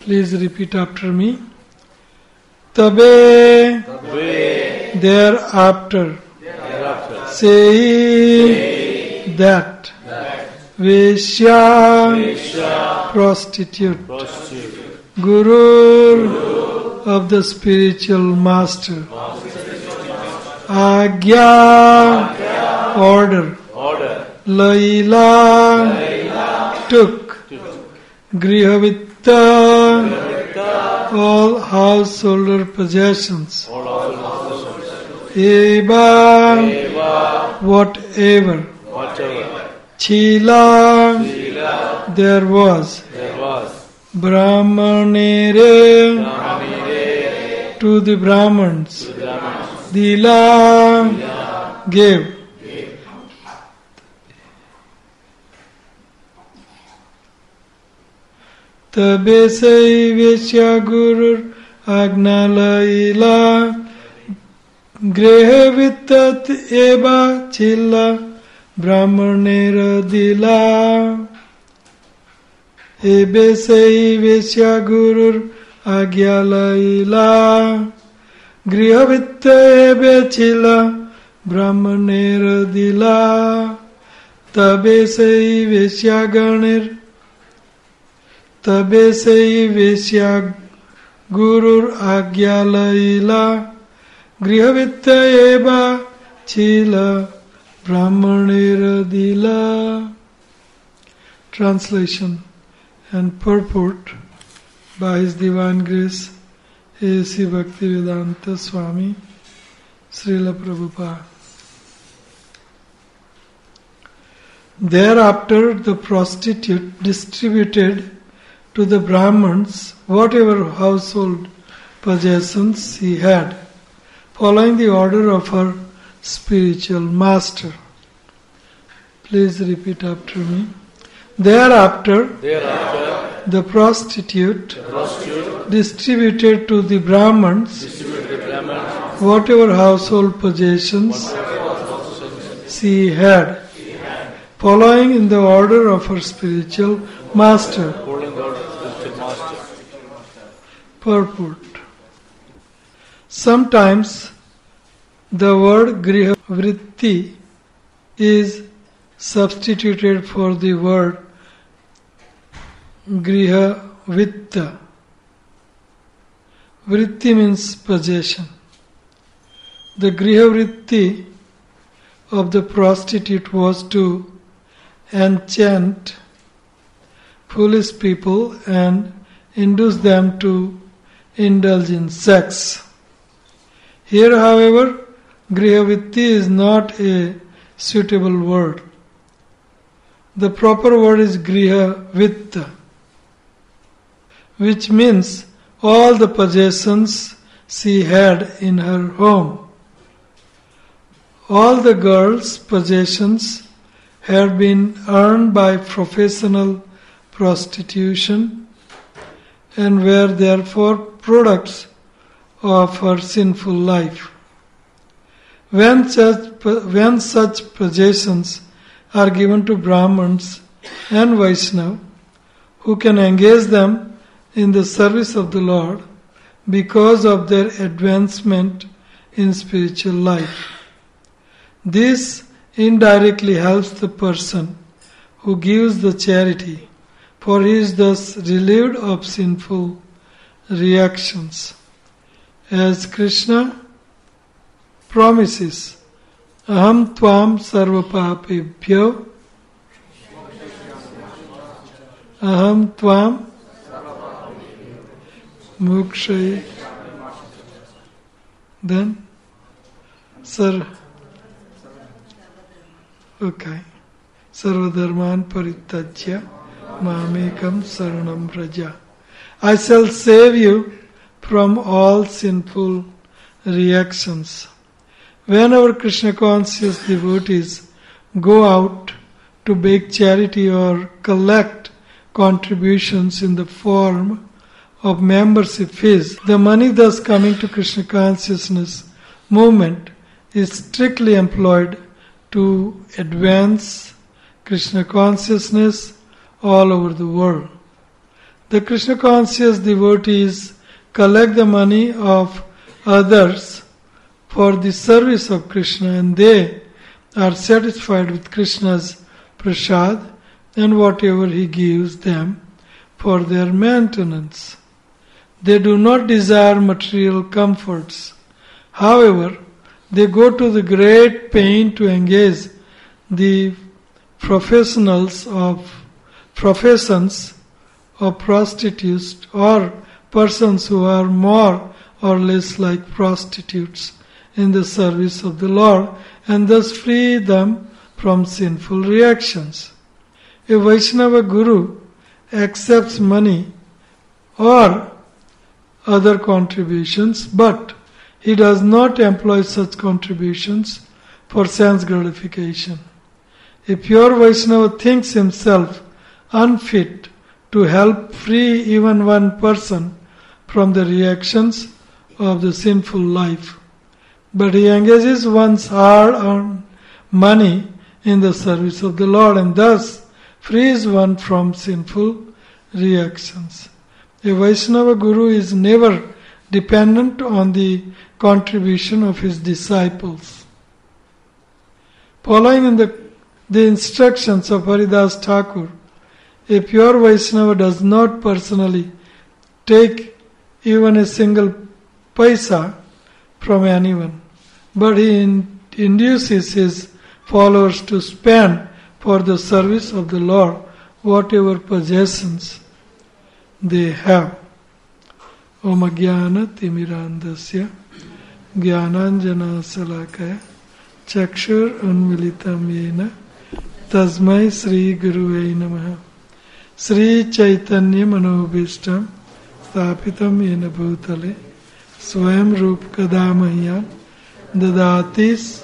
Please repeat after me. Tabe, thereafter, say that, Veshya, prostitute, Guru of the spiritual master, Agya, order, Laila, took, Grihavitta, all householder possessions, Eva, whatever, Chila, there was, Brahmanere, to the Brahmans, Dila, gave. Tabe sai Veshya Gurur Agnalaila Grehevittat Eba Chilla Brahmanera Dila Ebe sai Veshya Gurur Agyalaila Grihavitta Ebe Chilla Brahmanera Dila Tabe sai Veshya Ganir Tabe sei Veshya Gurur Agyalaila Grihavitta Eba Chila Brahmanera Dila. Translation and purport by His Divine Grace A.C. Bhaktivedanta Swami Srila Prabhupada. Thereafter the prostitute distributed to the Brahmans whatever household possessions he had, following the order of her spiritual master. Please repeat after me. Thereafter, the prostitute distributed to the Brahmans whatever household possessions she had, following in the order of her spiritual master. Purport. Sometimes the word grihavritti is substituted for the word grihavitta. Vritti means possession. The grihavritti of the prostitute was to enchant foolish people and induce them to indulge in sex. Here, however, grihavitti is not a suitable word. The proper word is grihavitta, which means all the possessions she had in her home. All the girl's possessions had been earned by professional prostitution and were therefore products of her sinful life. When such possessions are given to Brahmins and Vaishnava, who can engage them in the service of the Lord because of their advancement in spiritual life, this indirectly helps the person who gives the charity, for he is thus relieved of sinful reactions. As Krishna promises, Aham tvam sarva papebhyo, Aham tvam mokshay. Then, Sarvadharman parityajya mamekam saranam vraja. I shall save you from all sinful reactions. Whenever Krishna conscious devotees go out to beg charity or collect contributions in the form of membership fees, the money thus coming to Krishna consciousness movement is strictly employed to advance Krishna consciousness all over the world. The Krishna conscious devotees collect the money of others for the service of Krishna, and they are satisfied with Krishna's prasad and whatever he gives them for their maintenance. They do not desire material comforts. However, they go to the great pain to engage the professions of prostitutes or persons who are more or less like prostitutes in the service of the Lord, and thus free them from sinful reactions. A Vaishnava Guru accepts money or other contributions, but he does not employ such contributions for sense gratification. A pure Vaishnava thinks himself unfit to help free even one person from the reactions of the sinful life, but he engages one's hard-earned money in the service of the Lord and thus frees one from sinful reactions. A Vaishnava Guru is never dependent on the contribution of his disciples. Following in the instructions of Haridas Thakur, a pure Vaishnava does not personally take even a single paisa from anyone, but he induces his followers to spend for the service of the Lord whatever possessions they have. Om Jnana Timirandasya Jnananjana Salakaya Chakshur Unmilitam Yena Tasmai Sri Guruvai Namaha. Sri Chaitanya Manobhishtam Sthapitam Yena Bhutale Swayam Rup Kadamahyam Dadatis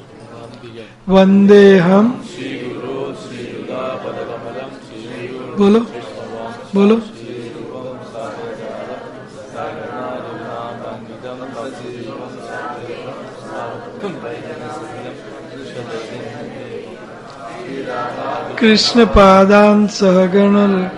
Vandeham. Bolo, bolo. Krishna Padam Sahaganal.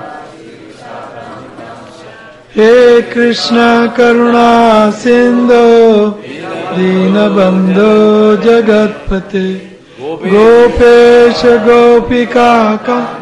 He Krishna Karuna Sindhu Dinabandho Jagatpate Gopesha Gopika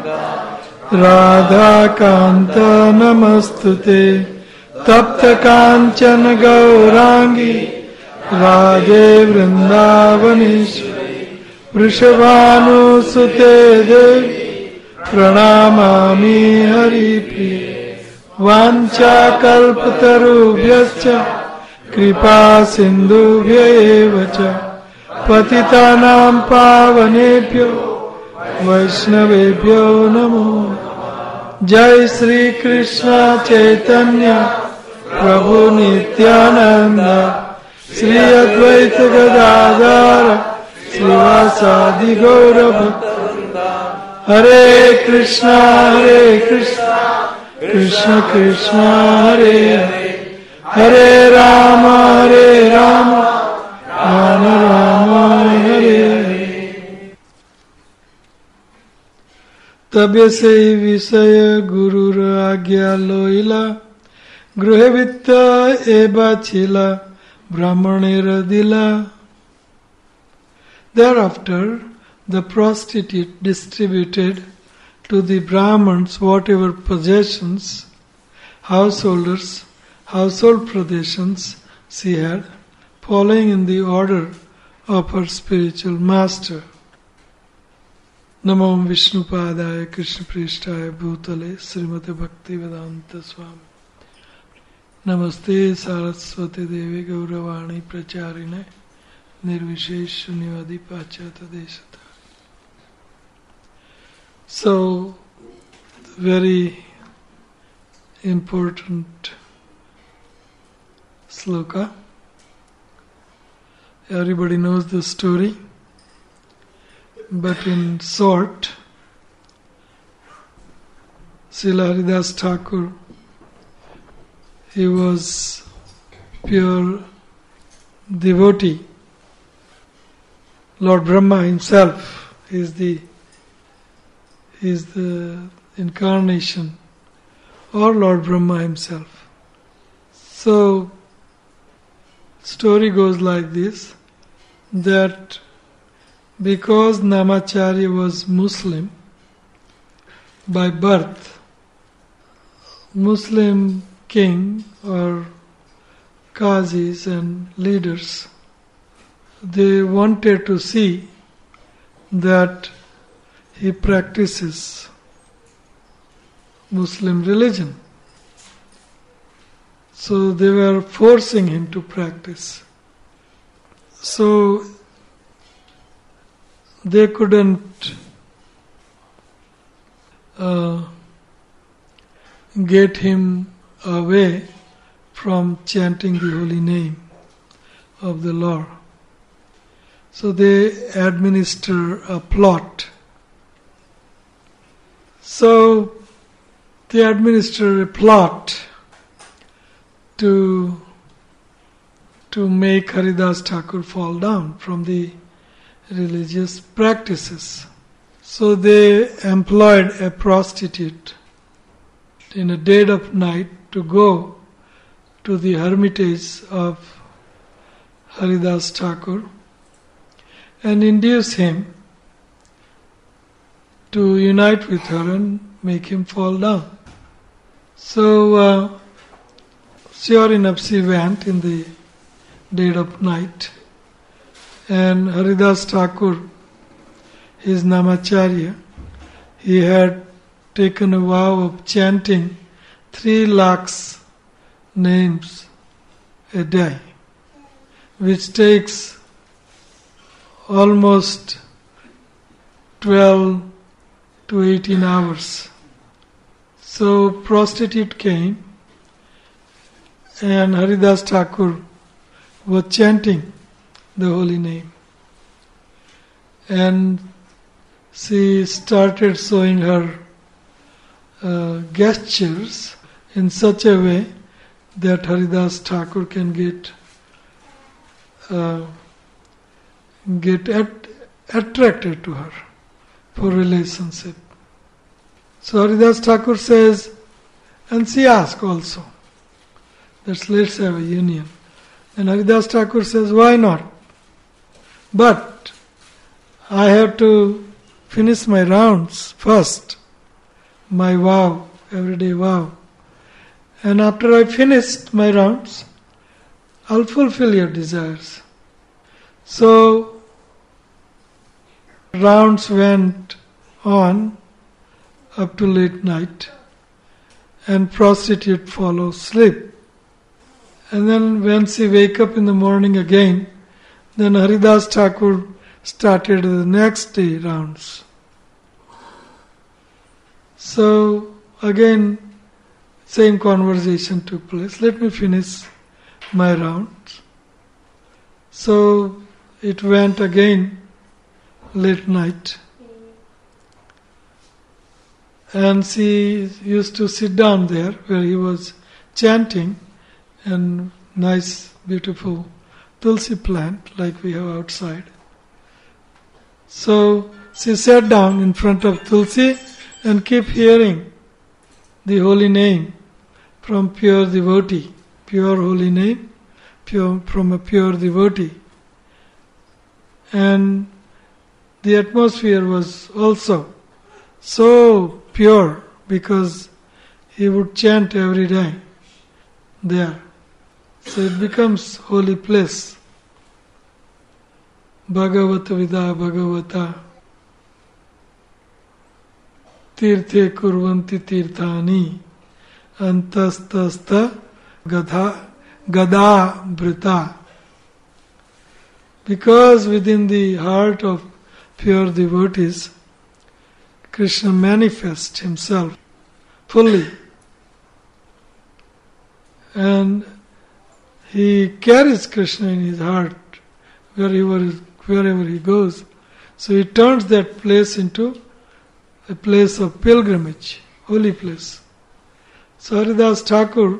Radha Kanta Namastute Tapta Kanchana Gaurangi Radhe Vrindavaneshwari Vrishabhanu Sute Devi Pranamami Haripriya Vancha Kalpatarubhyascha Kripa Sindhubhya Evacha Patitanam Pavanebhyo Vaishnavebhyo Namo. Jai Sri Krishna Chaitanya Prabhu Nityananda Sri Advaita Gadadhara Srivasadi Gaura Bhakta. Hare Krishna Krishna Krishna Hare Hare Hare Rama Rama Rama Hare Hare. Tabya se visaya gurur agya loila gruhe vitta eba chila brahmanera dila. Thereafter, the prostitute distributed to the Brahmans whatever possessions, household possessions she had, following in the order of her spiritual master. Namo Vishnupadaya Krishna Prishtaya Bhutale Srimate Bhaktivedanta Swami Namaste Saraswati Devi Gauravani Pracharine Nirvishesh Shunyavadi Pachata Deshata. So, very important sloka. Everybody knows the story, but in short, Srila Haridas Thakur, he was pure devotee. Lord Brahma himself is the incarnation or Lord Brahma himself. So, story goes like this, that because Namacharya was Muslim by birth, Muslim king or qazis and leaders, they wanted to see that he practices Muslim religion. So they were forcing him to practice. So they couldn't get him away from chanting the holy name of the Lord. So they administer a plot. So they administer a plot to make Haridas Thakur fall down from the religious practices. So they employed a prostitute in a dead of night to go to the hermitage of Haridas Thakur and induce him to unite with her and make him fall down. So, sure enough, she went in the dead of night, and Haridas Thakur, his Namacharya, he had taken a vow of chanting 3 lakhs names a day, which takes almost 12 to 18 hours. So prostitute came and Haridas Thakur was chanting the holy name. And she started showing her gestures in such a way that Haridas Thakur can get attracted to her for relationship. So Haridas Thakur says, and she asks also, that let's have a union. And Haridas Thakur says, why not? But I have to finish my rounds first, my vow, everyday vow. And after I finished my rounds, I'll fulfill your desires. So, rounds went on up to late night, and prostitute follows sleep. And then when she wake up in the morning again, then Haridas Thakur started the next day rounds. So again, same conversation took place. Let me finish my rounds. So it went again late night. And she used to sit down there where he was chanting, and nice, beautiful tulsi plant like we have outside. So she sat down in front of tulsi and kept hearing the holy name from pure devotee, pure holy name, from a pure devotee. And the atmosphere was also so pure because he would chant every day there. So it becomes holy place. Bhagavata vida bhagavata tirthe kurvanti tirthani antastasta gada brita. Because within the heart of pure devotees, Krishna manifests himself fully. And he carries Krishna in his heart wherever he goes. So he turns that place into a place of pilgrimage, holy place. So Haridas Thakur,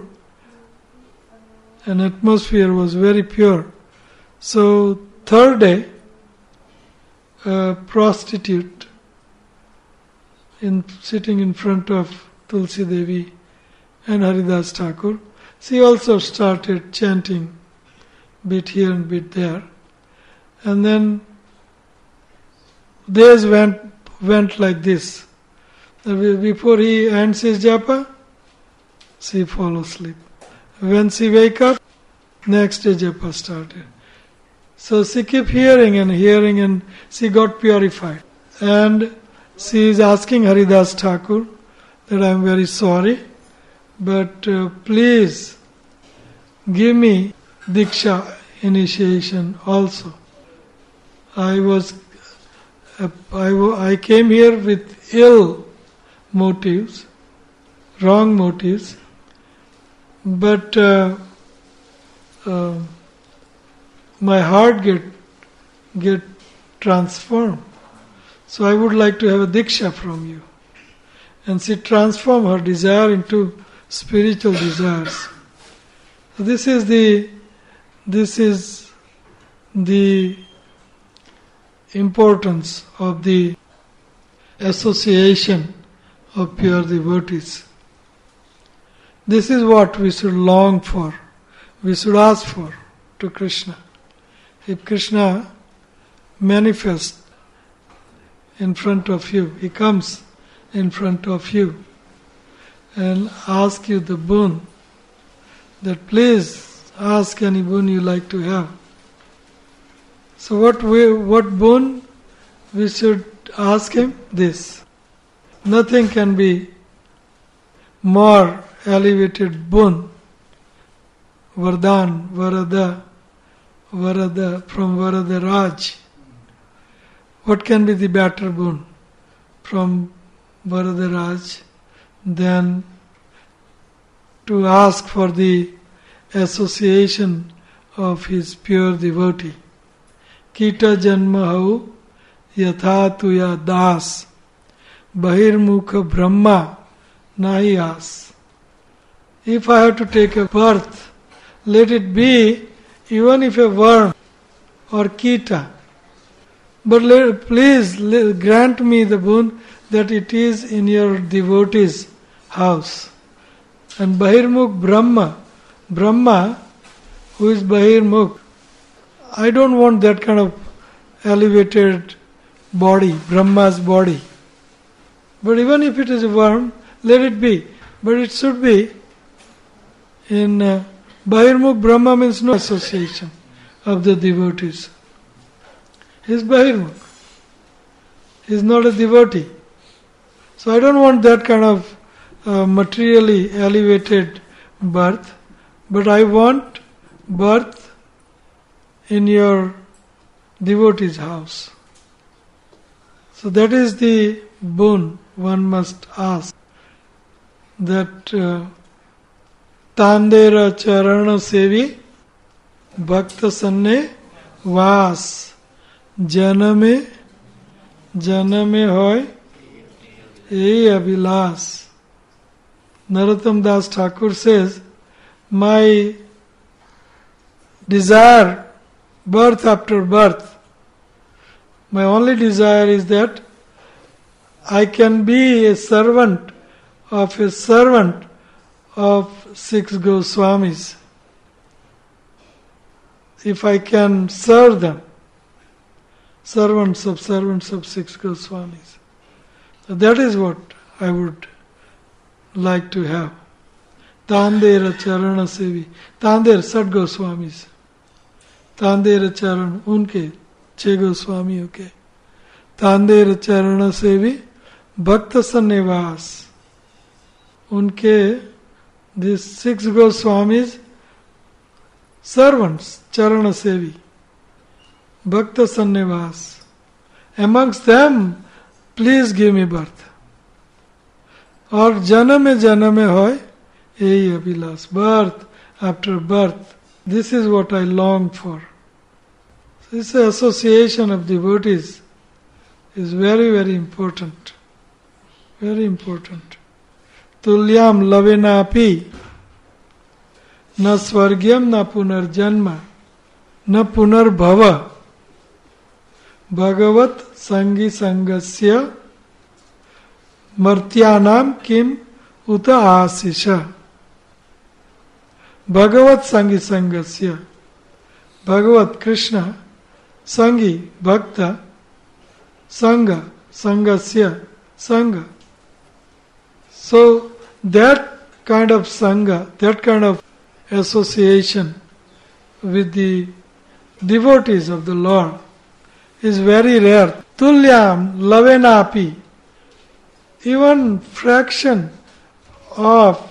an atmosphere was very pure. So third day, a prostitute sitting in front of Tulsi Devi and Haridas Thakur. She also started chanting bit here and bit there. And then days went like this. Before he ends his japa, she fall asleep. When she wake up, next day japa started. So she kept hearing and she got purified. And she is asking Haridas Thakur that I am very sorry, but please give me Diksha initiation also. I came here with ill motives, wrong motives, but my heart get transformed. So I would like to have a Diksha from you. And she transformed her desire into spiritual desires. So this is the importance of the association of pure devotees. This is what we should long for, we should ask for to Krishna. If Krishna manifests in front of you, he comes in front of you and asks you the boon, that please ask any boon you like to have. So what boon we should ask him? This. Nothing can be more elevated boon. Vardhan, Varada from Varadaraj. What can be the better boon from Varadaraj than to ask for the association of his pure devotee? Kita janma hau yatha tuya das bahirmukha brahma nahi as. If I have to take a birth, let it be even if a worm or kita. But please grant me the boon that it is in your devotee's house. And Bahirmukh Brahma, who is Bahirmukh, I don't want that kind of elevated body, Brahma's body. But even if it is a worm, let it be. But it should be in Bahirmukh Brahma means no association of the devotees. He is Bahirmukh. He is not a devotee. So I don't want that kind of materially elevated birth, but I want birth in your devotee's house. So that is the boon one must ask. That Tandera Charana Sevi Bhakta Sanne Vas Janame hoy ei abhilas. Narottam Das Thakur says, my desire, birth after birth, my only desire is that I can be a servant of 6 Goswamis. If I can serve them, servants of 6 Goswamis. So that is what I would like to have. Tandera Charana Sevi. Tander, 7 Goswamis. Tandera Charan, unke, 6 Goswami, okay. Tandera Charana Sevi, Bhakta Sannivas. Unke, these 6 Goswamis, servants, Charana Sevi. Bhakta Sannivas. Amongst them, please give me birth. Or janame hoy, ei abhilas. Birth after birth. This is what I long for. This association of devotees is very, very important. Very important. Tulyam lavenapi na swargyam na punarjanma na punarbhava Bhagavat Sangi Sangasya Martyanam Kim Uta Asisha. Bhagavat Sangi Sangasya. Bhagavat Krishna, Sangi Bhakta, Sangha, Sangasya, Sangha. So that kind of Sangha, that kind of association with the devotees of the Lord is very rare. Tulyam lavenapi. Even fraction of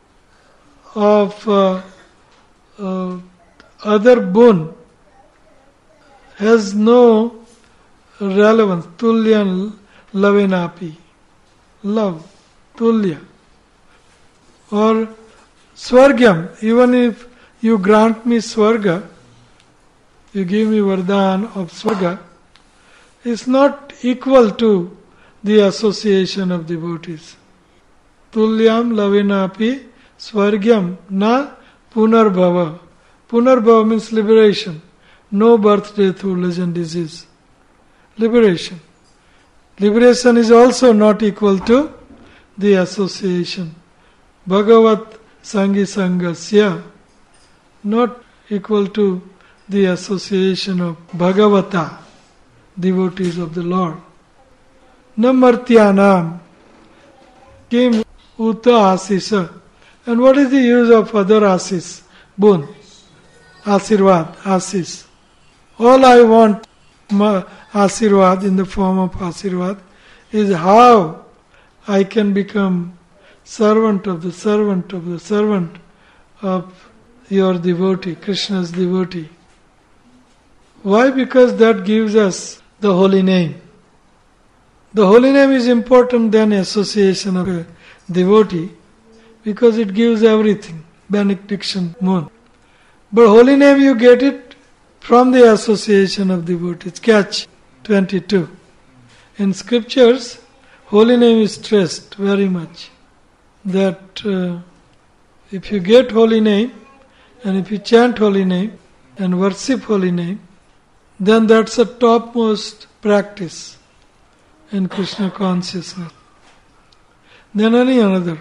other boon has no relevance. Tulyam lavenapi. Love. Tulya. Or Swargyam. Even if you grant me Swarga, you give me Vardhan of Swarga, is not equal to the association of devotees. Tulyam lavenapi Swargyam na punarbhava. Punarbhava means liberation. No birth, death, old age and disease. Liberation. Liberation is also not equal to the association. Bhagavat Sangi Sangasya, not equal to the association of Bhagavata, devotees of the Lord. Namartyanam kim uta asisa. And what is the use of other asis? Boon. Asirvad, asis. All I want asirvad in the form of asirvad is how I can become servant of the servant of the servant of your devotee, Krishna's devotee. Why? Because that gives us the holy name. The holy name is important than association of a devotee because it gives everything, benediction, moon. But holy name you get it from the association of devotees. Catch 22. In scriptures, holy name is stressed very much. That if you get holy name and if you chant holy name and worship holy name, then that's a topmost practice in Krishna consciousness than any another.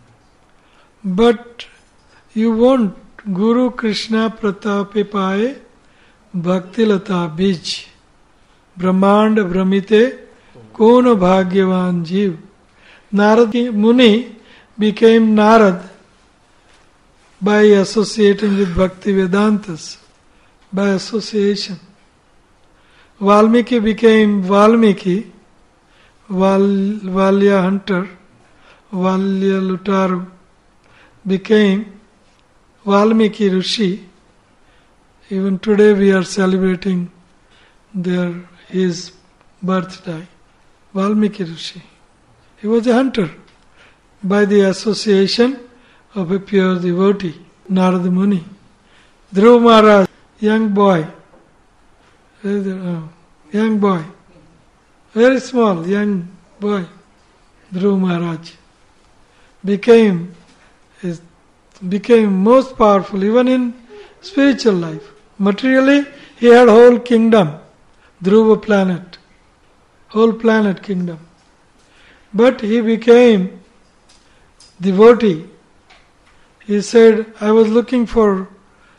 But you won't Guru Krishna Pratape Paye Bhaktilata Bij Brahmand Brahmite Kona Bhagyavan Jeev. Narad Muni became Narad by associating with Bhakti Vedantas, by association. Valmiki became Valmiki, Valya hunter, Valya lutaru, became Valmiki Rishi. Even today we are celebrating his birthday. Valmiki Rishi. He was a hunter by the association of a pure devotee, Narada Muni. Dhruva Maharaj, young boy, very small young boy, Dhruva Maharaj, became most powerful even in spiritual life. Materially, he had whole kingdom, Dhruva planet, whole planet kingdom. But he became devotee. He said, I was looking for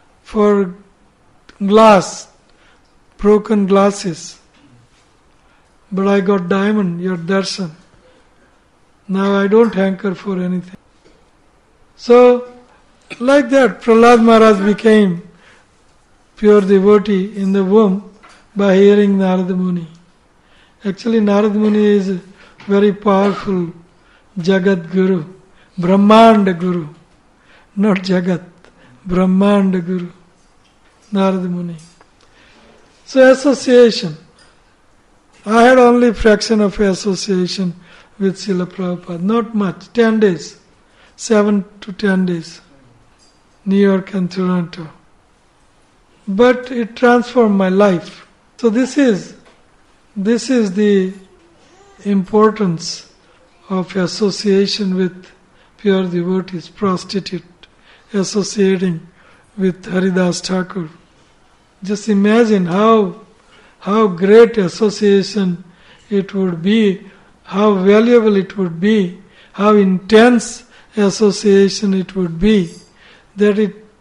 glass, broken glasses, but I got diamond, your darshan. Now I don't hanker for anything. So, like that, Prahlad Maharaj became pure devotee in the womb by hearing Narada Muni. Actually, Narada Muni is a very powerful Jagat Guru, Brahmanda Guru, not Jagat, Brahmanda Guru, Narada Muni. So association. I had only fraction of association with Srila Prabhupada, not much, 10 days, 7 to 10 days, New York and Toronto. But it transformed my life. So this is the importance of association with pure devotees, prostitute, associating with Haridas Thakur. Just imagine how great association it would be, how valuable it would be, how intense association it would be, that it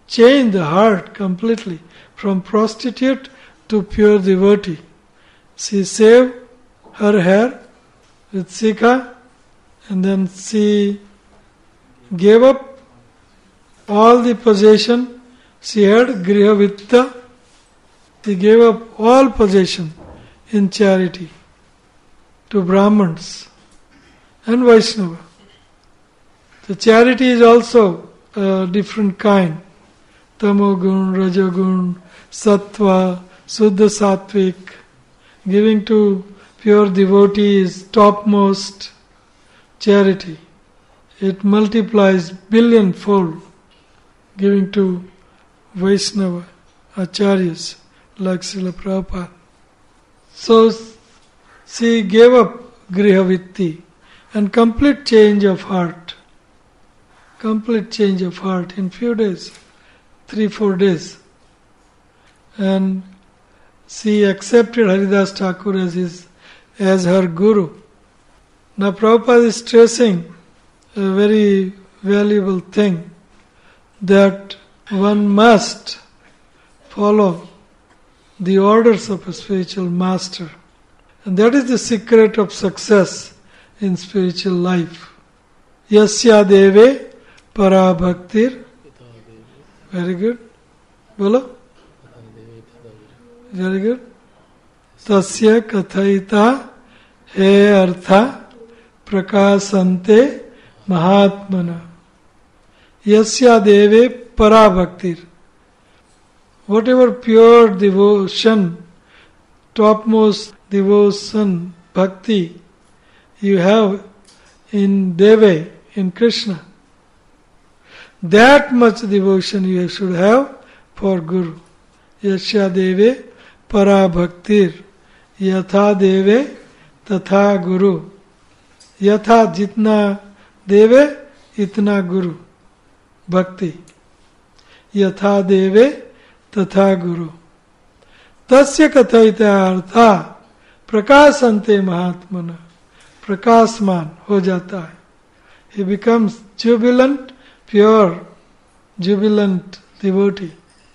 change the heart completely from prostitute to pure devotee. She shaved her hair with Sikha, and then she gave up all the possession she had, Grihavitta. She gave up all possession in charity to Brahmins and Vaishnava. The charity is also a different kind. Tamogun, Rajagun, Sattva, Suddha Sattvic. Giving to pure devotee is topmost charity. It multiplies billionfold. Giving to Vaishnava, Acharyas, like Srila Prabhupada. So she gave up Grihavitti and complete change of heart. Complete change of heart in few days, 3-4 days. And she accepted Haridas Thakur as her guru. Now Prabhupada is stressing a very valuable thing, that one must follow the orders of a spiritual master. And that is the secret of success in spiritual life. Yasya deve para bhaktir. Very good. Bolo. Very good. Tasya kathaita he artha prakasante mahatmana. Yasya deve para bhaktir. Whatever pure devotion, topmost devotion, bhakti you have in Deve, in Krishna, that much devotion you should have for Guru. Yasya deve para bhaktir, yatha deve tatha guru. Yatha jitna deve itna guru. Bhakti. Yatha deve tatha guru. Tasya kathaita artha prakasante mahatmana. Prakasman ho jata hai. He becomes jubilant, pure, jubilant devotee.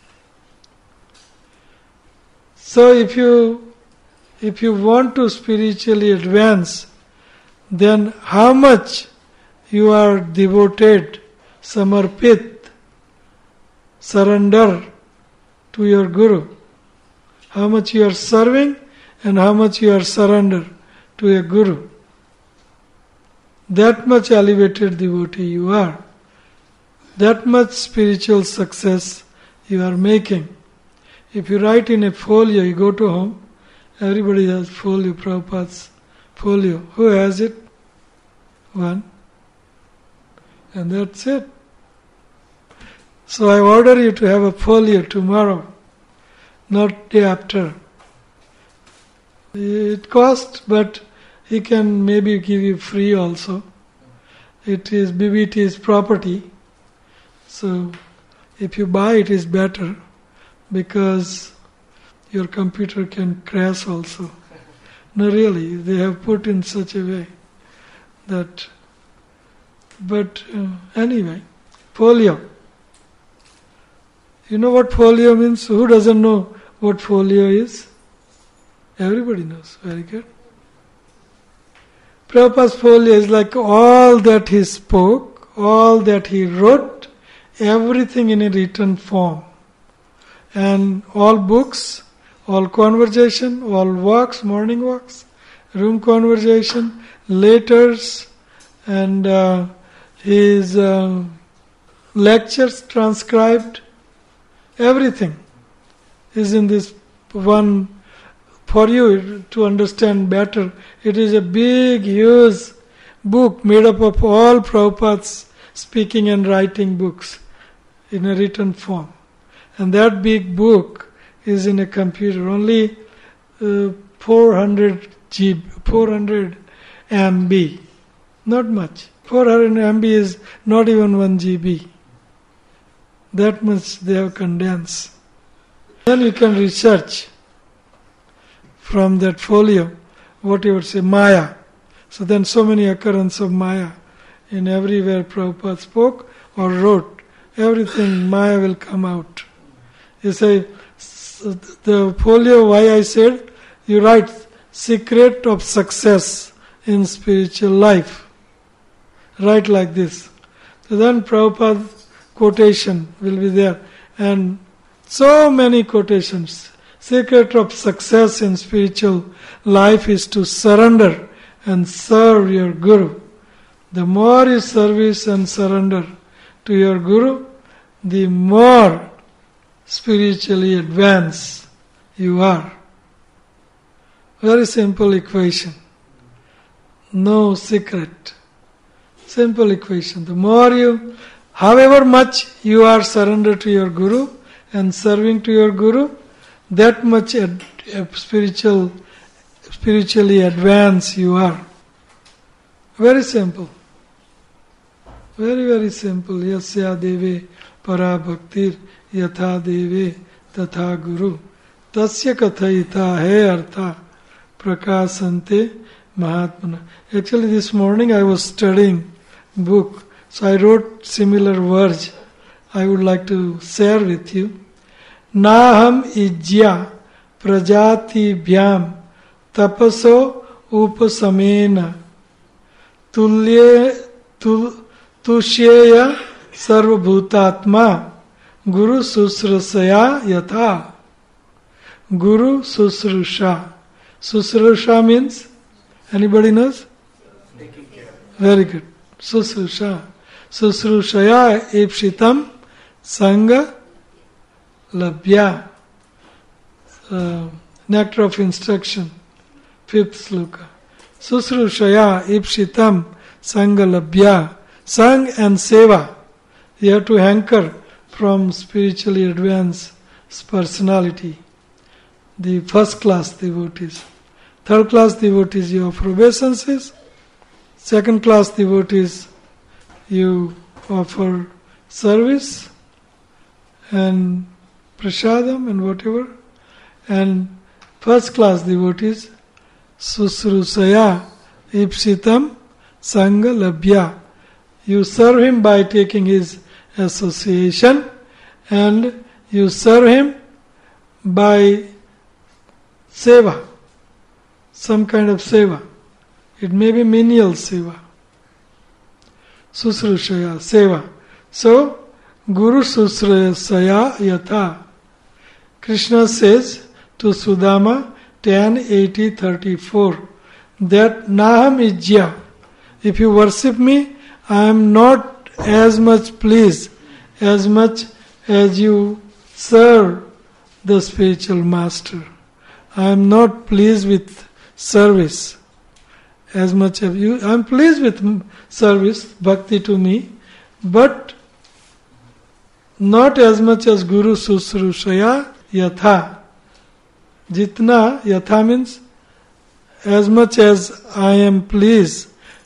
So if you want to spiritually advance, then how much you are devoted, samarpit, surrender to your Guru. How much you are serving and how much you are surrender to your Guru. That much elevated devotee you are. That much spiritual success you are making. If you write in a folio, you go to home, everybody has folio, Prabhupada's folio. Who has it? One. And that's it. So I order you to have a folio tomorrow, not day after. It costs, but he can maybe give you free also. It is BBT's property. So if you buy it is better, because your computer can crash also. No, really, they have put in such a way that. But anyway, folio. You know what folio means? Who doesn't know what folio is? Everybody knows. Very good. Prabhupada's folio is like all that he spoke, all that he wrote, everything in a written form. And all books, all conversation, all walks, morning walks, room conversation, letters, and his lectures transcribed, everything is in this one. For you to understand better, it is a big, huge book made up of all Prabhupada's speaking and writing books in a written form. And that big book is in a computer, only 400 MB, not much. 400 MB is not even 1 GB. That much they have condensed. Then you can research from that folio what you would say, Maya. So then so many occurrences of Maya in everywhere Prabhupada spoke or wrote, everything Maya will come out. You say, the folio, why I said, you write, secret of success in spiritual life. Write like this. So then Prabhupada's quotation will be there. And so many quotations. Secret of success in spiritual life is to surrender and serve your Guru. The more you service and surrender to your Guru, the more spiritually advanced you are. Very simple equation. No secret. Simple equation. The more you, however much you are surrendered to your Guru and serving to your Guru, that much spiritually advanced you are. Very simple. Very, very simple. Yasya deve para bhaktir yatha deve tatha guru. Tasya kathayita hai artha prakasante mahatmana. Actually this morning I was studying book, so I wrote similar words. I would like to share with you. Naham ijya prajati bhyam tapaso upasamena तुष्येय सर्वभूतात्मा गुरु शुश्रूषया यथा. Guru Susrusha. Susrusha means, anybody knows? Taking care. Very good. Susrusha. Susrushaya epshitam sangha labhya. Nectar of instruction. 5th sloka. Susrushaya epshitam sangha labhya. Sang and seva. You have to hanker from spiritually advanced personality. The first class devotees. Third class devotees you offer obeisances. Second class devotees you offer service and prasadam and whatever. And first class devotees susrusaya ipsitam sangha labhya. You serve him by taking his association, and you serve him by seva, some kind of seva. It may be menial seva. Susrushaya, seva. So, Guru Susrusaya Yatha. Krishna says to Sudama 10:80-34 that Naham ijya. If you worship me, I am not as much pleased as much as you serve the spiritual master. I am not pleased with service as much as you. I am pleased with service, bhakti to me, but not as much as Guru Susrushaya Yatha. Jitna, Yatha means as much as I am pleased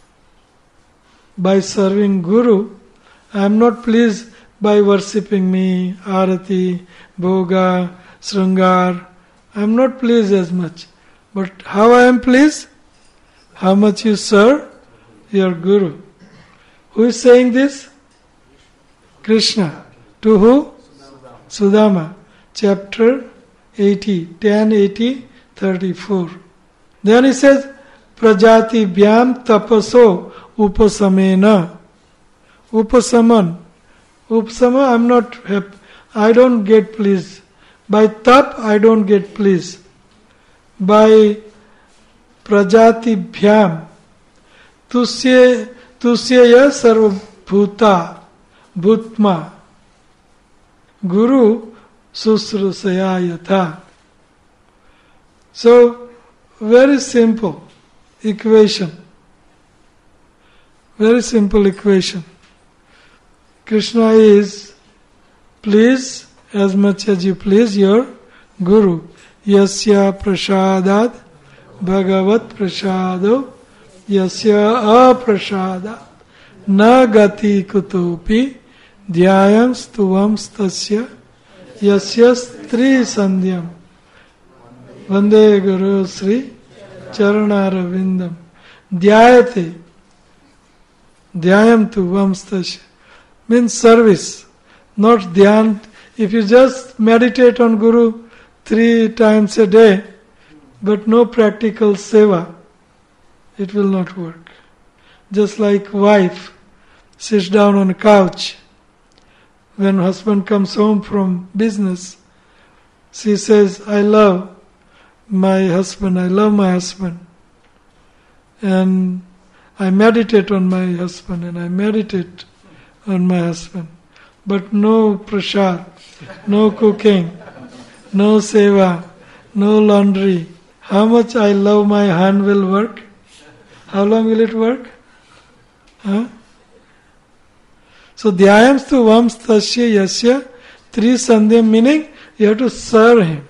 by serving Guru, I am not pleased by worshipping me, Arati, Bhoga, Sringar. I am not pleased as much. But how I am pleased? How much you serve your Guru. Who is saying this? Krishna. To who? Sudama. Chapter 80, 10:80-34. Then he says, Prajati Bhyam Tapaso Upasamena. Upasaman. Upasama, I am not happy. I don't get pleased. By tap, I don't get pleased. By Prajati Bhyam. Tusyaya Sarvabhuta Bhutma. Guru Susrusaya Yatha. So, very simple equation. Very simple equation. Krishna is please as much as you please your Guru. Yasya prasadat bhagavat prasado yasya aprasada na gati kutopi dhyayam stuvam stasya yasya stri sandhyam vande guru sri charanaravindam dhyayate dhyayam tuvam stasya means service. Not dhyan. If you just meditate on Guru 3 times a day, but no practical seva, it will not work. Just like wife sits down on a couch. When husband comes home from business, she says, I love my husband, and I meditate on my husband, but no prasad, no cooking, no seva, no laundry. How much I love my hand will work? How long will it work? Huh? So dhyayamstu vams tasya yasya trisandhyam, meaning you have to serve him.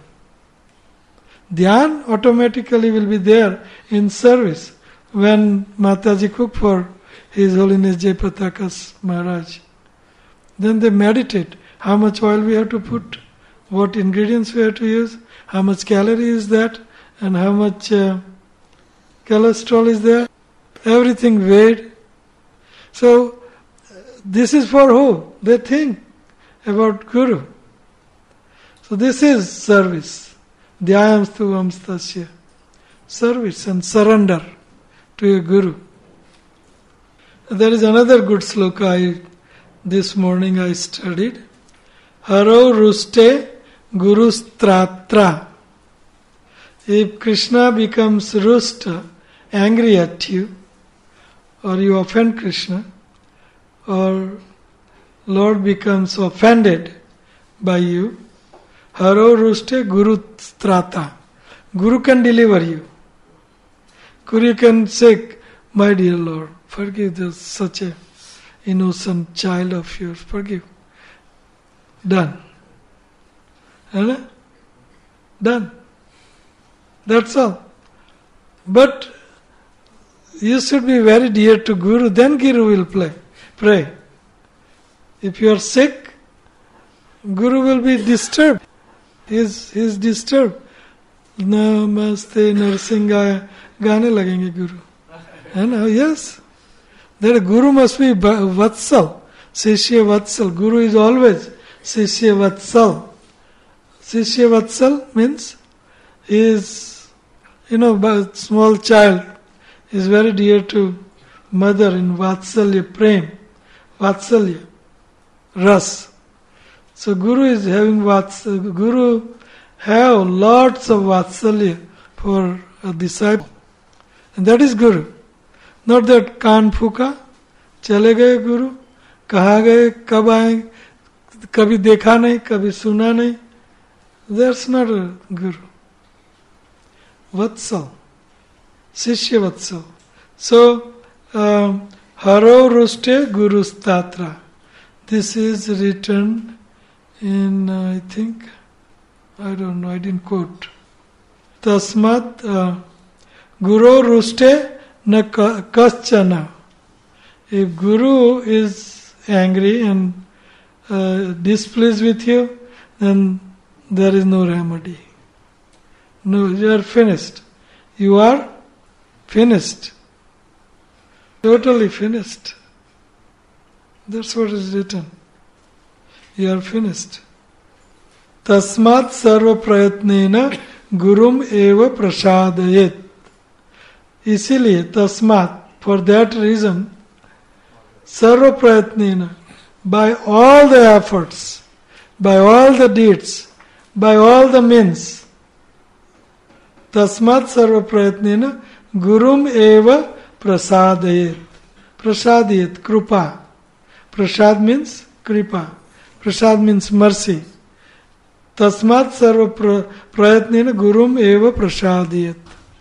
Dhyan automatically will be there in service. When Mataji cooked for His Holiness Jayapatakas Maharaj, then they meditate. How much oil we have to put, what ingredients we have to use, how much calorie is that, and how much cholesterol is there. Everything weighed. So, this is for who? They think about Guru. So this is service. Dhyayamstu vamstasya. Service and surrender to your Guru. There is another good sloka this morning I studied. Haro ruste guru stratra. If Krishna becomes rusta, angry at you, or you offend Krishna, or Lord becomes offended by you, haro ruste guru strata. Guru can deliver you. Guru can say, my dear Lord, forgive this such a innocent child of yours, forgive. Done. Done. That's all. But you should be very dear to Guru, then Guru will pray. If you are sick, Guru will be disturbed. He is disturbed. Namaste Narsingaya. गाने लगेंगे गुरु, है ना? Yes, that Guru must be Vatsal, Shishya Vatsal. Guru is always Shishya Vatsal. Shishya Vatsal means is, small child is very dear to mother in Vatsalya Prem, Vatsalya, Ras. So Guru is having Vatsalya. Guru have lots of Vatsalya for a disciple. And that is Guru. Not that kaan fuka, chale gaye Guru, kaha gaye, kab aaye, kabhi dekha nahi, kabhi suna nahi. That's not a Guru. Vatsal, Shishya Vatsal. So, haro ruste guru statra. This is written in, I think, I don't know, I didn't quote. Tasmat Guru ruste na kaschana. If Guru is angry and displeased with you, then there is no remedy. No, you are finished. You are finished. Totally finished. That's what is written. You are finished. Tasmat sarva prayatnena gurum eva prasadayet. इसीलिए तस्मात, for that reason, sarva prayatnena, by all the efforts, by all the deeds, by all the means, tasmat sarva prayatnena gurum eva prasadayet. Prasadayet, krupa. Prasad means kripa. Prasad means mercy. Tasmat sarva prayatnena gurum eva prasadayet.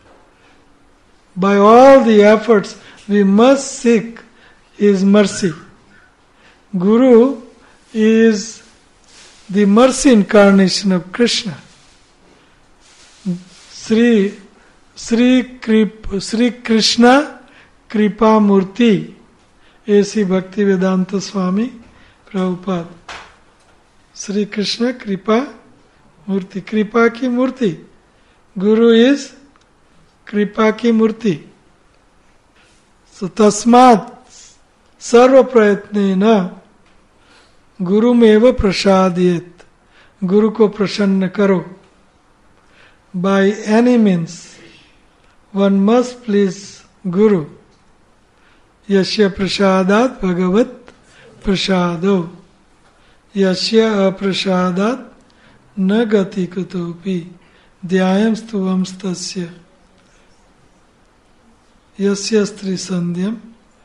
By all the efforts, we must seek His mercy. Guru is the mercy incarnation of Krishna. Sri Krishna Kripa Murti, A.C. Bhaktivedanta Swami Prabhupada. Sri Krishna Kripa Murti, Kripa ki Murti. Guru is Kripa ki Murti. So tasmat sarva prayatnena, गुरुमेव प्रसादयेत. गुरु को प्रसन्न करो. By any means, one must please Guru. Yasya prasadat bhagavat prasado. Yasya aprasadat na gati kutopi. Dhyayam stuvam stasya. Yasya stri sandhyam.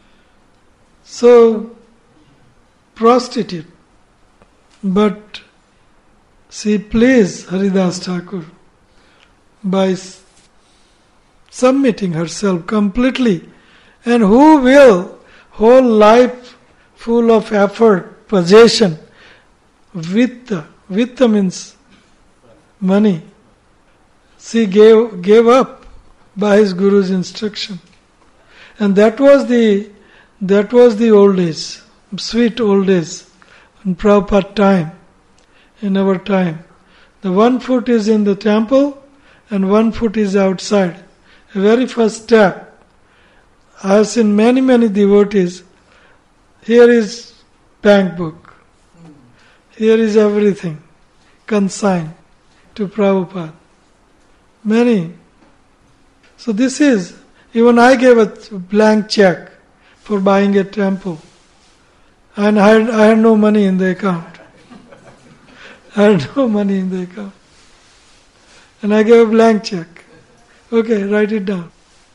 So, prostitute. But she pleased Haridas Thakur by submitting herself completely. And who will, whole life full of effort, possession, vitta means money, she gave up by his Guru's instruction. And that was the old days, sweet old days, in Prabhupada time, in our time. The one foot is in the temple and one foot is outside. The very first step. I have seen many devotees. Here is bank book. Here is everything consigned to Prabhupada. Many. So this is, even I gave a blank check for buying a temple. And I had no money in the account. I had no money in the account. And I gave a blank check. Okay, write it down.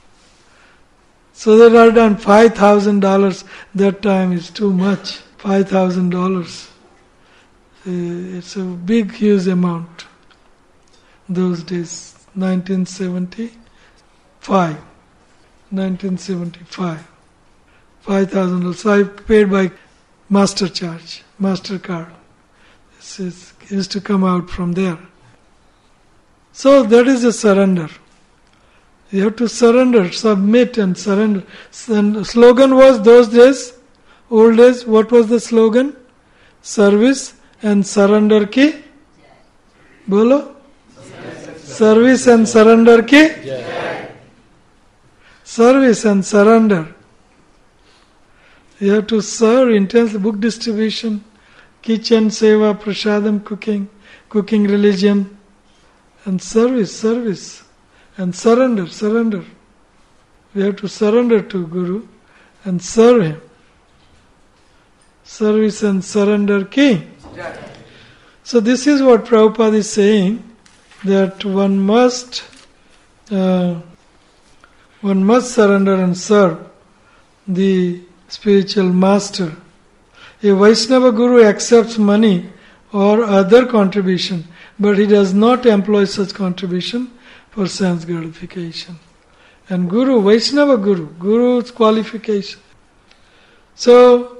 So that I done $5,000. That time is too much. $5,000. It's a big, huge amount. Those days, 1975. 1975. $5,000. So I paid by master charge, MasterCard. It used to come out from there. So that is a surrender. You have to surrender, submit and surrender. And slogan was those days, old days, what was the slogan? Service and surrender ki? Bolo? Service and surrender ki? Service and surrender. You have to serve intensely, book distribution, kitchen, seva, prasadam, cooking religion, and service. And surrender. We have to surrender to Guru and serve him. Service and surrender ki. So this is what Prabhupada is saying, that one must surrender and serve the spiritual master. A Vaishnava Guru accepts money or other contribution, but he does not employ such contribution for sense gratification. And Vaishnava Guru's qualification. So,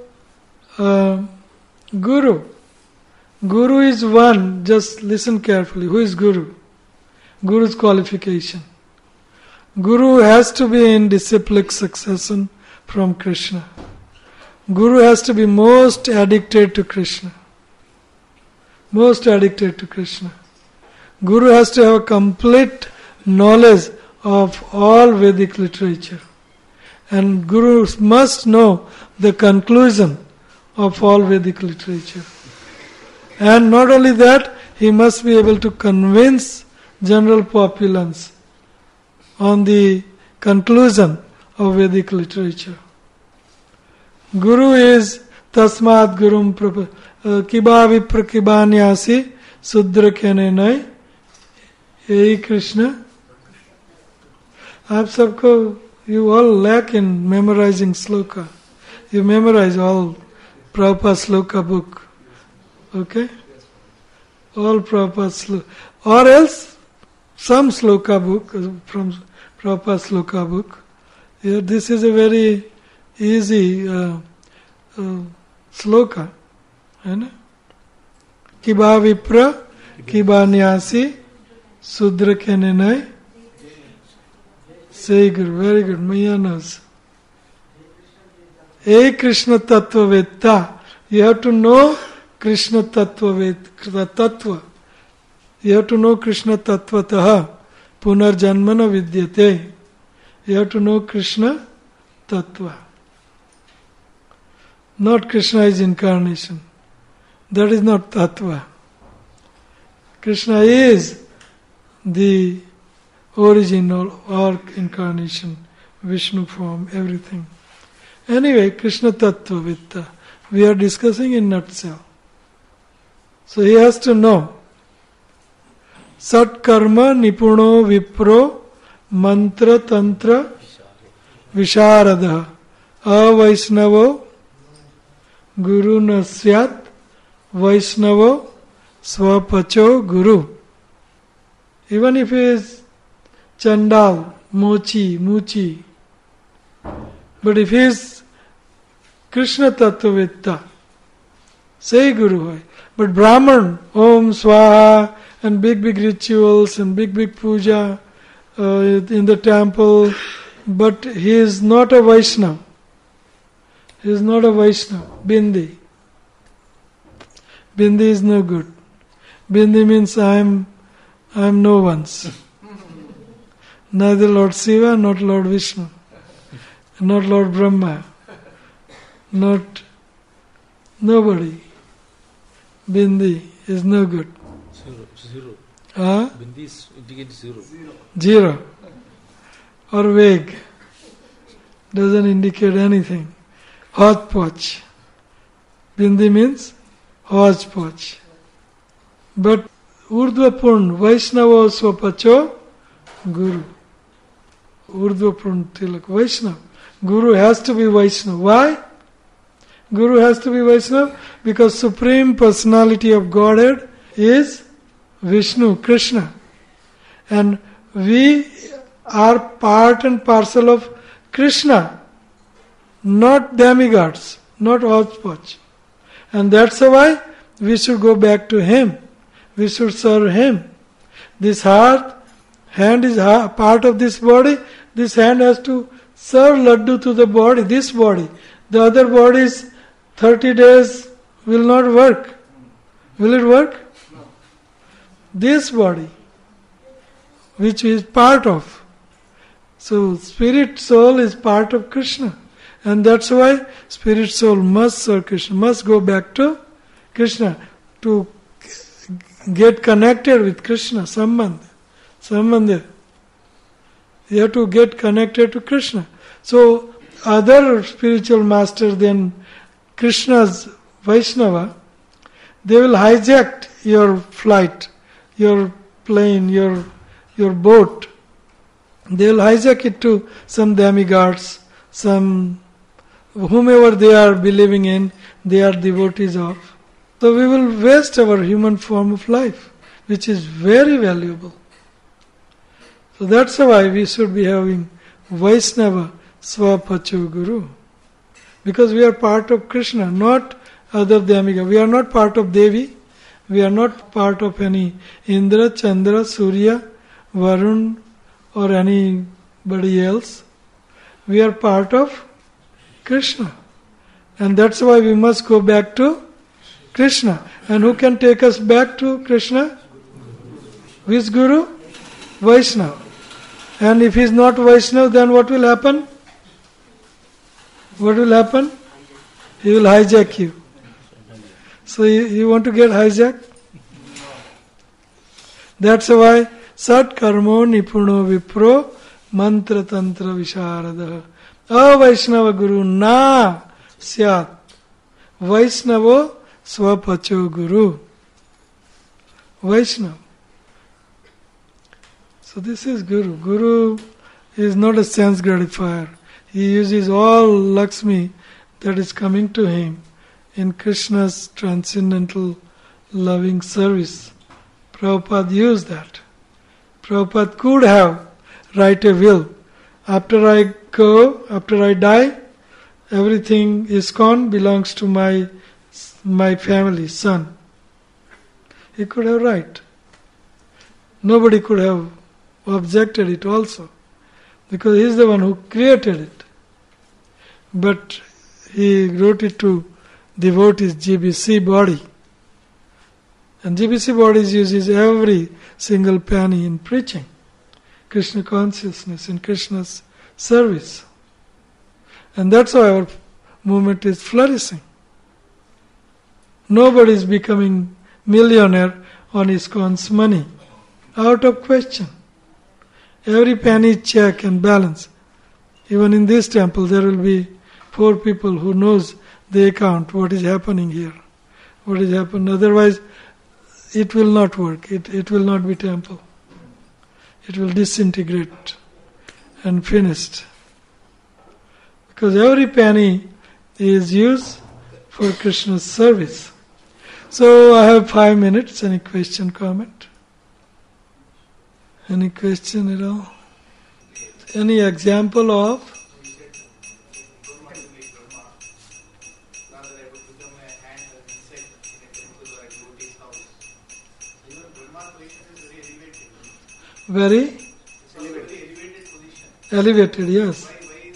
Guru is one, just listen carefully, who is Guru? Guru's qualification. Guru has to be in disciplic succession from Krishna. Guru has to be most addicted to Krishna. Most addicted to Krishna. Guru has to have a complete knowledge of all Vedic literature. And Guru must know the conclusion of all Vedic literature. And not only that, he must be able to convince general populace on the conclusion of Vedic literature. Guru is Tasmat Gurum Kiba Vipra Kibanyasi Sudra Kenenai. Hey Krishna. आप सबको, you all lack in memorizing sloka. You memorize all Prabhupada sloka book. Okay? All Prabhupada sloka. Or else, some sloka book, from Prabhupada sloka book. Yeah, this is a very easy sloka. Kiba Vipra, Kiba Nyasi, Sudra Kenenai. Say Guru, very good, Maya knows. Hey Krishna Tattva Vetta. You have to know Krishna Tattva. You have to know Krishna Tattvataha. Punarjanmana Vidyate. You have to know Krishna Tattva. Not Krishna is incarnation. That is not Tattva. Krishna is the original or incarnation, Vishnu form, everything. Anyway, Krishna Tattva Vitta. We are discussing in nutshell. So he has to know. Sat karma nipuno vipro mantra tantra visharada avaisnavo guru nasyat vaisnavo swapacho guru. Even if he is Chandal, Mochi, Muchi, but if he is Krishna Tattvavitta, say Guru hai. But Brahman, Om Swaha, and big rituals and big puja in the temple, but he is not a Vaishnava. He is not a Vaishnava. Bindi. Bindi is no good. Bindi means I am no one's. Neither Lord Shiva, not Lord Vishnu, not Lord Brahma, not nobody. Bindi is no good. Zero. Bindi indicates zero. Zero. Or vague. Doesn't indicate anything. Hodgepodge. Bindi means hodgepodge. But Urdhvapurn, Vaishnava Swapacho, Guru. Urdhvapurn Tilak, Vaishnava. Guru has to be Vaishnava. Why? Guru has to be Vaishnava because Supreme Personality of Godhead is Vishnu, Krishna. And we are part and parcel of Krishna, not demigods, not hodgepodge. And that's why we should go back to Him. We should serve Him. This hand is part of this body. This hand has to serve laddu to the body, this body. The other bodies, 30 days will not work. Will it work? No. This body, which is part of. So spirit soul is part of Krishna. And that's why spirit soul must serve Krishna, must go back to Krishna to get connected with Krishna, Sambandha. You have to get connected to Krishna. So other spiritual masters than Krishna's Vaishnava, they will hijack your flight, your plane, your boat. They will hijack it to some demigods, some whomever they are believing in, they are devotees of. So we will waste our human form of life, which is very valuable. So that's why we should be having Vaishnava Swapacho Guru. Because we are part of Krishna, not other demigods. We are not part of Devi. We are not part of any Indra, Chandra, Surya, Varun or anybody else. We are part of Krishna. And that's why we must go back to Krishna. And who can take us back to Krishna? Which Guru? Vaishnava. And if he is not Vaishnava, then what will happen? What will happen? He will hijack you. So you want to get hijacked? That's why Sat Karmo Nipuno Vipro Mantra Tantra Visharada Avaishnava Guru Na Syat Vaishnavo Swapacho Guru. Vaishnava. So this is Guru. Guru is not a sense gratifier. He uses all Lakshmi that is coming to him in Krishna's transcendental loving service. Prabhupada used that. Prabhupada could have write a will. After I go, after I die, everything ISKCON belongs to my family, son. He could have write. Nobody could have objected it also, because he is the one who created it. But he wrote it to devotees, GBC body. And GBC bodies uses every single penny in preaching Krishna consciousness, in Krishna's service. And that's why our movement is flourishing. Nobody is becoming millionaire on ISKCON's money. Out of question. Every penny is check and balance. Even in this temple there will be 4 people who knows the account, what is happening here, what is happening. Otherwise it will not work. It will not be temple. It will disintegrate and finished. Because every penny is used for Krishna's service. So I have 5 minutes. Any question, comment? Any question at all? Any example of? Very elevated, yes.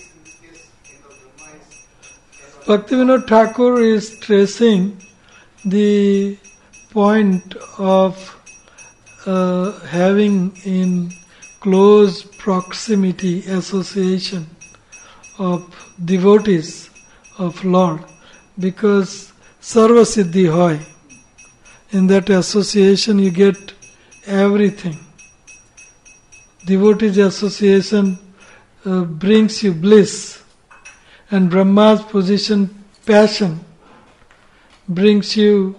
Bhaktivinoda Thakur is tracing the point of having in close proximity association of devotees of Lord, because Sarva Siddhi hoy. In that association you get everything. Devotees association brings you bliss, and Brahma's position, passion, brings you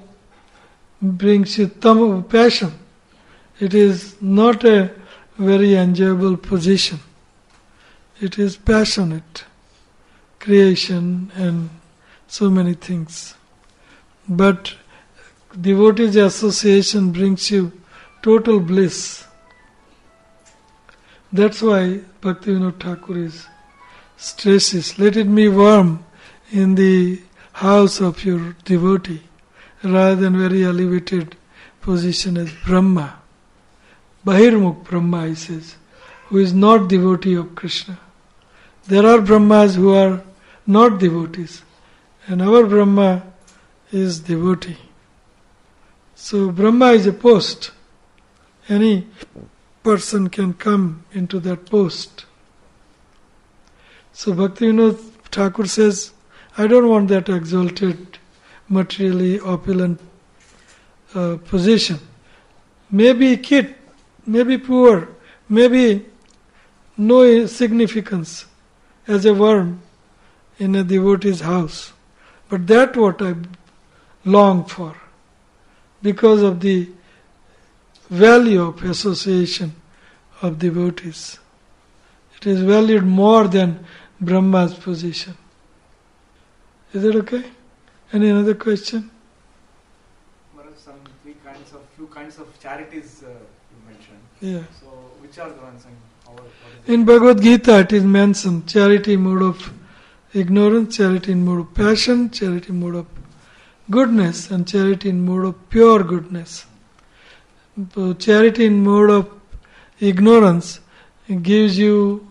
passion. It is not a very enjoyable position. It is passionate, creation and so many things. But devotees association brings you total bliss. That's why Bhaktivinoda Thakur stresses, let it be warm in the house of your devotee, rather than very elevated position as Brahma. Bahirmukh Brahma, he says, who is not devotee of Krishna. There are Brahmas who are not devotees, and our Brahma is devotee. So Brahma is a post. Any person can come into that post. So Bhaktivinoda Thakur says, I don't want that exalted, materially opulent position. Maybe kid, maybe poor, maybe no significance as a worm in a devotee's house. But that's what I long for, because of the value of association of devotees. It is valued more than Brahma's position. Is that okay? Any other question? Few kinds of charities you mentioned. Yeah. So which are the ones and what is in Bhagavad Gita it is mentioned charity in mode of ignorance, charity in mode of passion, charity in mode of goodness, and charity in mode of pure goodness. So charity in mode of ignorance gives you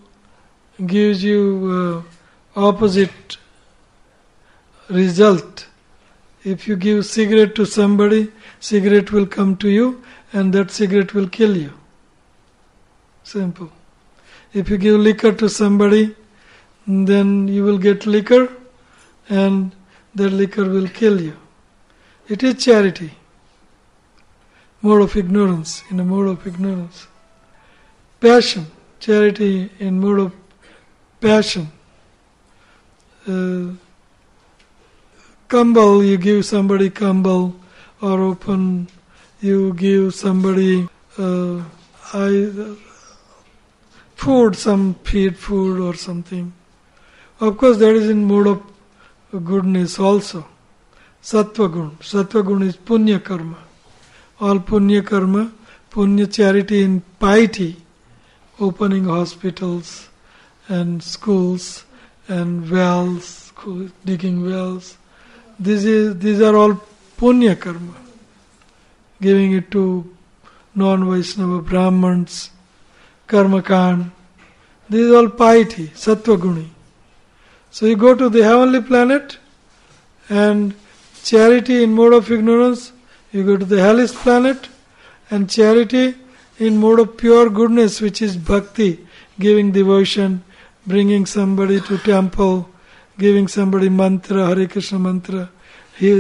opposite result. If you give cigarette to somebody, cigarette will come to you and that cigarette will kill you. Simple. If you give liquor to somebody, then you will get liquor and that liquor will kill you. It is charity. Mode of ignorance, in a mode of ignorance. Passion, charity in mode of passion. Kambal, you give somebody kambal, or open, you give somebody food, some feed food or something. Of course that is in mode of goodness also. Sattva gun. Sattva gun is punya karma. All punya karma, punya charity in piety, opening hospitals and schools and wells, digging wells. These are all punya karma. Giving it to non-Vaishnava Brahmins, karmakand. This is all piety, sattva guni. So you go to the heavenly planet and charity in mode of ignorance, you go to the hellish planet, and charity in mode of pure goodness, which is bhakti, giving devotion, bringing somebody to temple, giving somebody mantra, Hare Krishna mantra,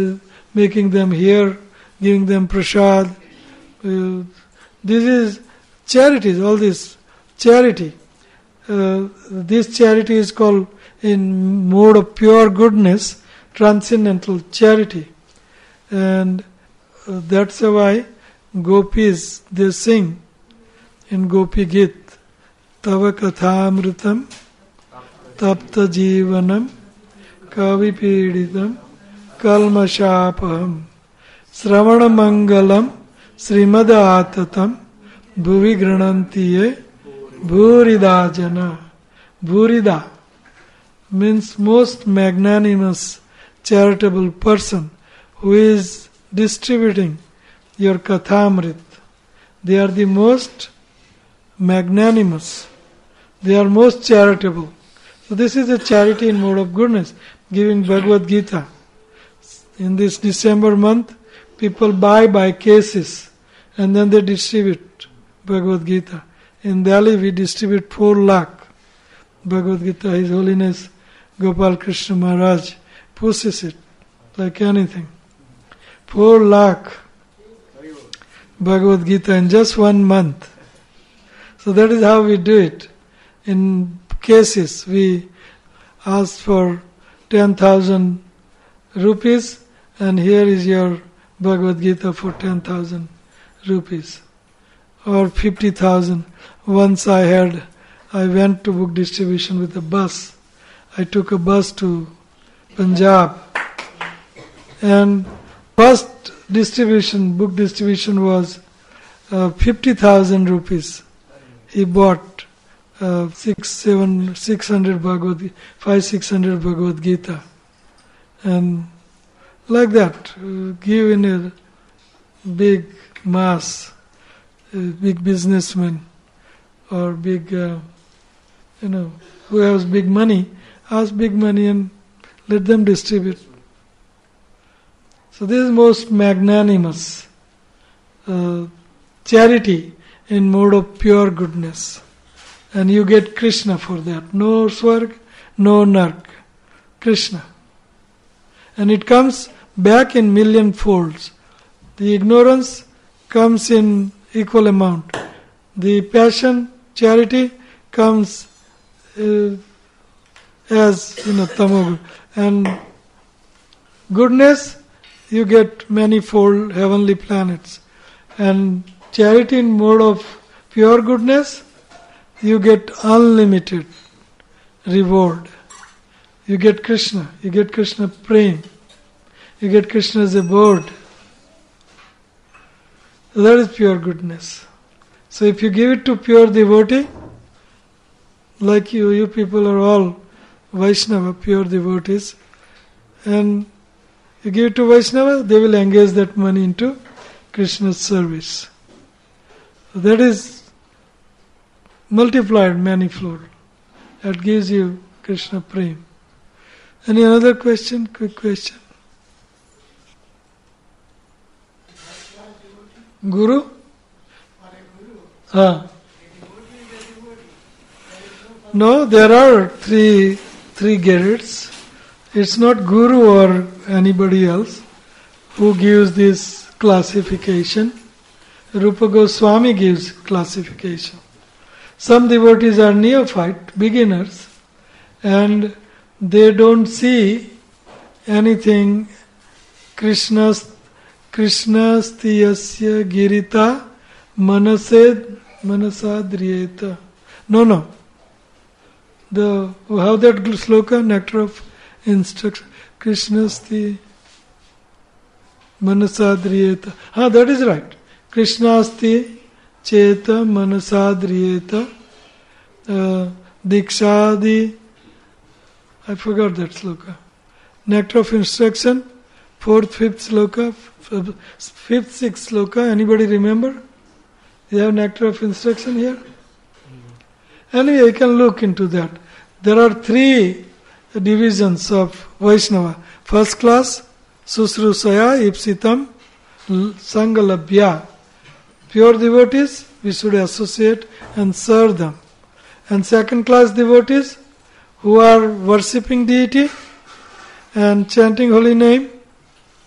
making them hear, giving them prasad. This is charities, all this charity. This charity is called, in mode of pure goodness, transcendental charity. And that's why gopis, they sing in Gopi Git, Tava Kathamritam Tapta Jivanam Kavi Piditam Kalmashapaham Sravana Mangalam Srimada Atatam Bhuvi Granantiye Bhurida Jana. Bhurida means most magnanimous, charitable person who is distributing your Kathamrit. They are the most magnanimous. They are most charitable. So this is a charity in mode of goodness, giving Bhagavad Gita. In this December month, people buy cases and then they distribute Bhagavad Gita. In Delhi, we distribute 4 lakh Bhagavad Gita. His Holiness Gopal Krishna Maharaj pushes it like anything. 4 lakh Bhagavad Gita in just 1 month. So that is how we do it. In cases, we ask for 10,000 rupees, and here is your Bhagavad Gita for 10,000 rupees. Or 50,000. Once I went to book distribution with a bus. I took a bus to Punjab. And first book distribution was 50,000 rupees. He bought 600 Bhagavad Gita. And like that, give in a big mass, a big businessman or big, who has big money, ask big money and let them distribute. So this is most magnanimous charity in mode of pure goodness. And you get Krishna for that. No Swarg, no Nark. Krishna. And it comes back in million folds. The ignorance comes in equal amount. The passion, charity comes as tamogun. And goodness, you get manifold heavenly planets. And charity in mode of pure goodness, you get unlimited reward. You get Krishna. You get Krishna praying. You get Krishna as a bird. That is pure goodness. So if you give it to pure devotee, like you people are all Vaishnava, pure devotees, and you give it to Vaishnava, they will engage that money into Krishna's service. That is multiplied manifold. That gives you Krishna prem. Any other question? Quick question. Guru? No, there are three grades. It's not Guru or anybody else who gives this classification. Rupa Goswami gives classification. Some devotees are neophyte, beginners, and they don't see anything. Krishnas tiyasya girita manasadriyeta. No. How that sloka, nectar of instruction. Krishnasti manasadriyeta. That is right. Krishnasti cheta manasadriyeta. Dikshadi. I forgot that sloka. Nectar of instruction. 4th, 5th sloka. 5th, 6th sloka. Anybody remember? You have nectar of instruction here? Anyway, you can look into that. There are 3 divisions of Vaishnava. First class, Susrusaya, Ipsitam, Sangalabhya. Pure devotees, we should associate and serve them. And second class devotees, who are worshipping deity and chanting holy name,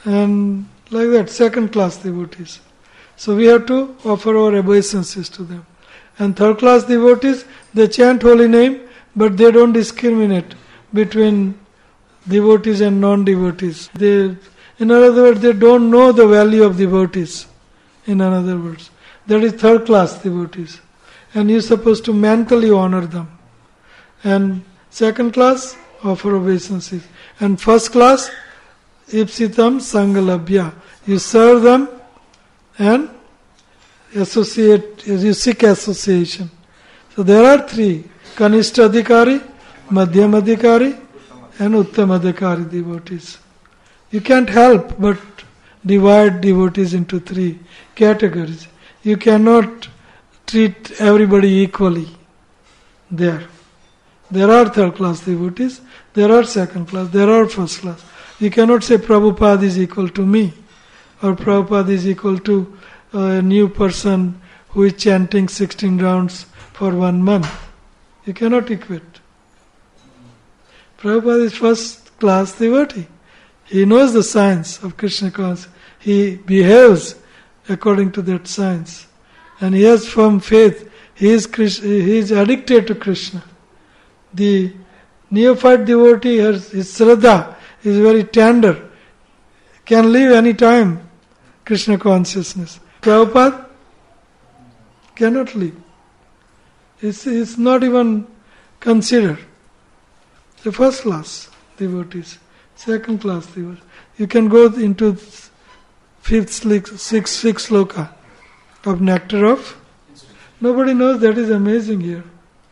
and like that, second class devotees. So we have to offer our obeisances to them. And third class devotees, they chant holy name, but they don't discriminate between devotees and non-devotees. In other words, they don't know the value of devotees. In other words, that is third class devotees. And you're supposed to mentally honor them. And second class, offer obeisances. And first class, ipsitam sangalabhya. You serve them and associate, you seek association. So there are three: Kanishta Adhikari, Madhyam Adhikari, and Uttam Adhikari devotees. You can't help but divide devotees into three categories. You cannot treat everybody equally there. There are third class devotees, there are second class, there are first class. You cannot say Prabhupada is equal to me, or Prabhupada is equal to a new person who is chanting 16 rounds for 1 month. You cannot equate. Prabhupada is first class devotee. He knows the science of Krishna consciousness. He behaves according to that science. And he has firm faith. He is addicted to Krishna. The neophyte devotee, his Shraddha is very tender. Can live any time Krishna consciousness. Prabhupada cannot live. It's not even considered. The first class devotees, second class devotees. You can go into sixth sloka of Nectar of. Nobody knows, that is amazing here.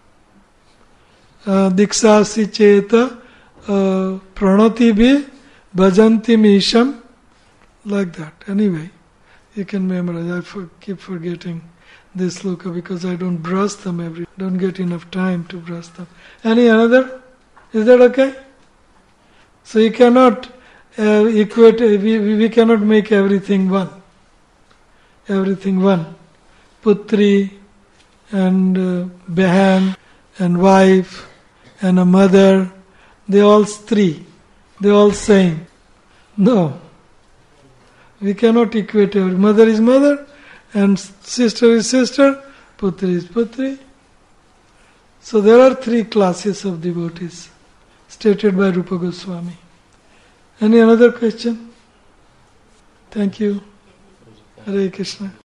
Dikshasi cheta pranati bhi bhajanti misham, like that. Anyway, you can memorize. I keep forgetting this sloka because I don't brush them don't get enough time to brush them. Any another? Is that okay? So you cannot equate, we cannot make everything one. Everything one. Putri and behan and wife and a mother, they all three. They all same. No. We cannot equate every. Mother is mother and sister is sister, putri is putri. So there are three classes of devotees stated by Rupa Goswami. Any another question? Thank you. Hare Krishna.